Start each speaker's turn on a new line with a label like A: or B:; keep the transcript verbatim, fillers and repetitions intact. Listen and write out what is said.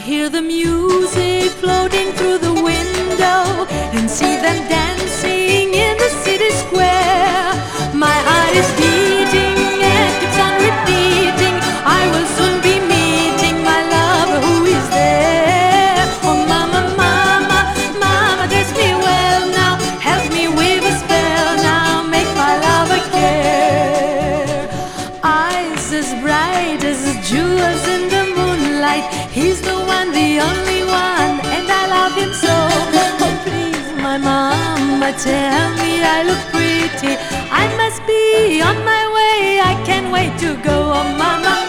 A: hear the music floating through the window and see them dancing in the city square. My heart is beating and keeps on repeating, I will soon be meeting my lover who is there. Oh mama, mama, mama, dress me well now, help me weave a spell now, make my lover care. Eyes as bright as jewels in the moonlight, he's the one, the only one, and I love him so. Oh please my mama, tell me I look pretty, I must be on my way, I can't wait to go. Oh mama,